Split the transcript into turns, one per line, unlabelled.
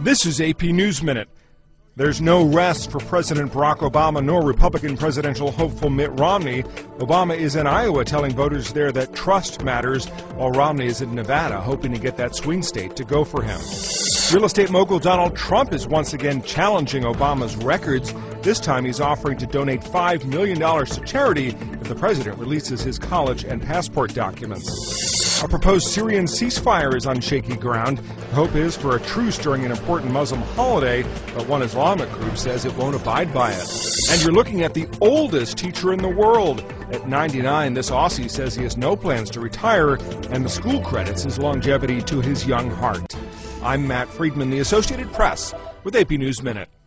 This is AP News Minute. There's no rest for President Barack Obama nor Republican presidential hopeful Mitt Romney. Obama is in Iowa telling voters there that trust matters, while Romney is in Nevada hoping to get that swing state to go for him. Real estate mogul Donald Trump is once again challenging Obama's records. This time he's offering to donate $5 million to charity if the president releases his college and passport documents. A proposed Syrian ceasefire is on shaky ground. The hope is for a truce during an important Muslim holiday, but one Islamic group says it won't abide by it. And you're looking at the oldest teacher in the world. At 99, this Aussie says he has no plans to retire, and the school credits his longevity to his young heart. I'm Matt Friedman, the Associated Press, with AP News Minute.